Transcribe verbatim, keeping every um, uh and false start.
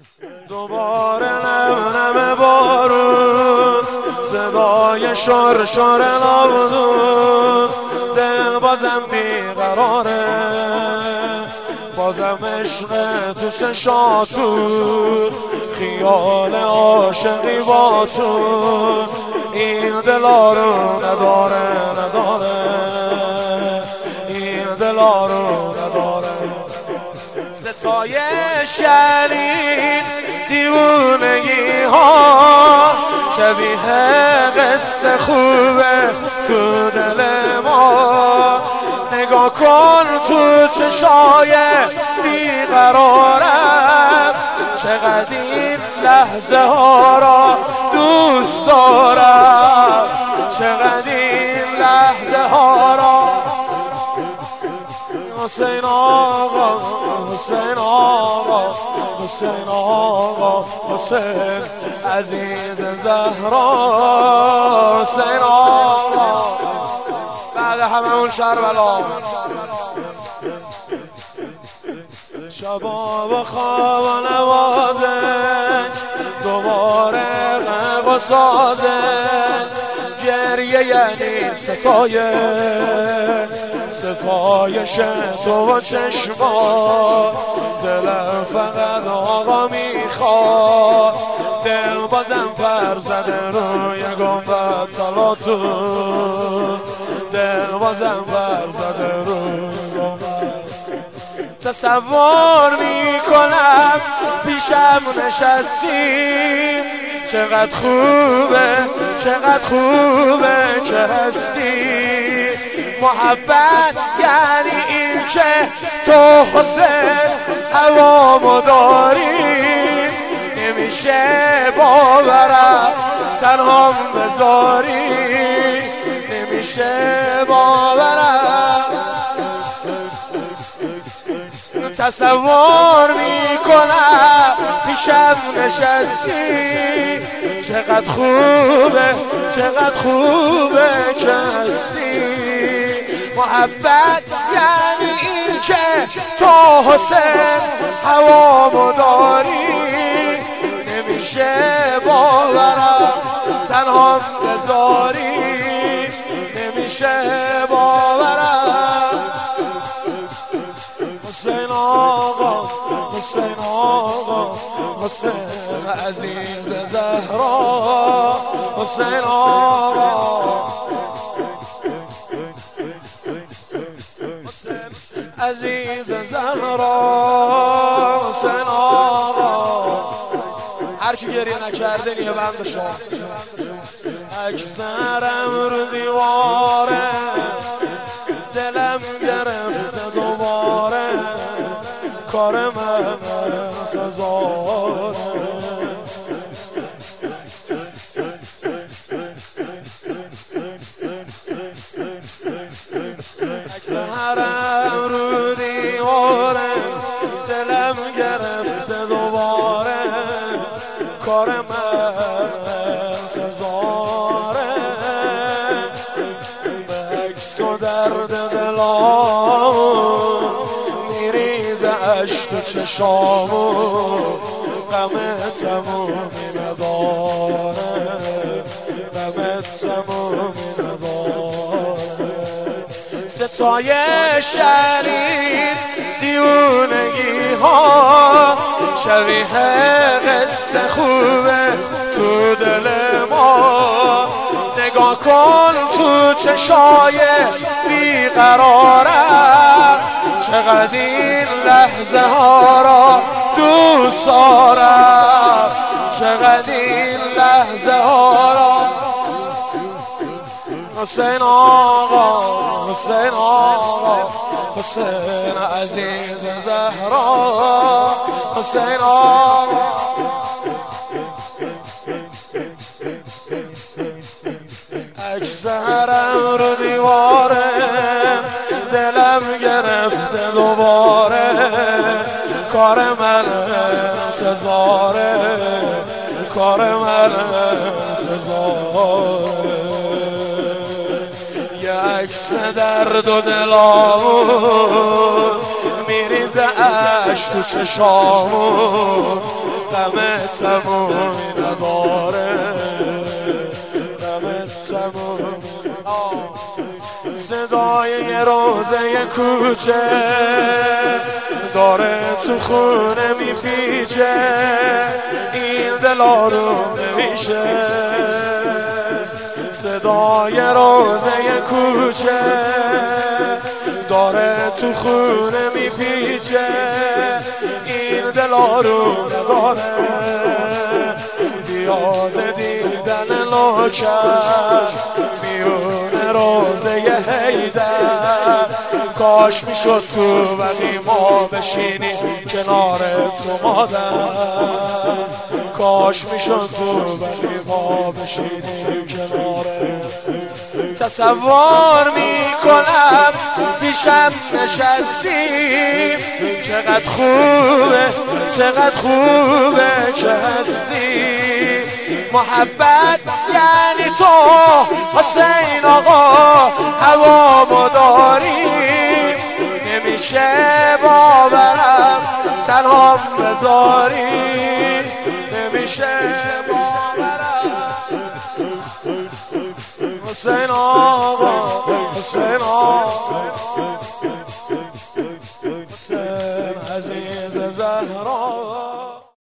دوباره نم نم بارون، صدای شور شور نامدون، دل بازم بیقراره، بازم عشق تو چشاتون، خیال عاشقی با تو، این دلا رو نداره نداره، این دلا رو نداره. ستای شرین دیوونگی ها، شبیه قصه خوبه تو دل ما، نگاه کن تو چشای بیقرارم، چقدر این لحظه ها را دوست دارم، چقدر این لحظه ها را. حسین آقا حسین آقا حسین آقا حسین عزیز زهرا، حسین آقا بعد همه اون شربلا. شبا و خواب و نوازش، دوباره غم و سازش، گریه یعنی ستایه، ستایش تو و چشما، دلم فقط آقا میخواد، دل بازم پر زده روی گنبد طلاتون، دل بازم پر زده روی گنبد. تصور میکنم پیشم نشستی، چقدر خوبه چقدر خوبه که هستی، محبت یعنی این که تو حسین هوامو داری، نمیشه باورم تنها بذاری، نمیشه باورم. تصور میکنم پیشم نشستی، چقدر خوبه چقدر خوبه که هستی، محبت یعنی این که تو حسین هوامو داری، نمیشه باورم تنها بذاری، نمیشه باورم. حسین آقا حسین آقا حسین عزیز زهرا، حسین آقا حسین عزیز زهرا، حسین آقا. هرچی گریه نکرده نیه بند شما، اکثرم رو دیواره، دلم گرفته دوباره، کار من انتظاره، اکثرم رو دیواره، دلم گرفته دوباره، کار من انتظاره، به عکس و درد دلام میریزه عشق تو چشامو، غم تمومی نداره، غم تمومی نداره. ستای شرین دیوونگی ها، شبیه قصه خوبه تو دل ما، نگاه کن تو چشای بیقرارم، چقدر این لحظه ها را دوست دارم، چقدر این لحظه ها را. حسین آقا حسین آقا حسین عزیز زهرا، حسین آقا. اکثرم رو دیواره، دلم گرفته دوباره، کار من انتظاره، کار من انتظاره. یه عکس درد و دلامون میریزه عشق تو چشامون، غم تمومی نداره، غم تمومی. صدای یه روزه کوچه داره تو خونه میپیچه، این دل آروم نمیشه. صدای روزه کوچه داره تو خونه میپیچه، این دل آروم نداره. بیاز دیدن نوکر میونه روزه حیدر، کاش میشد تو ولی ما بشینیم کنار تو مادر، کاش میشد تو ولی ما بشینیم کنار. تصور میکنم پیشم نشستی، چقدر خوبه چقدر خوبه که هستی. محبت یعنی تو حسین آقا، هوامو داری نمیشه باورم تنها بذاری، نمیشه باورم. حسین آقا حسین آقا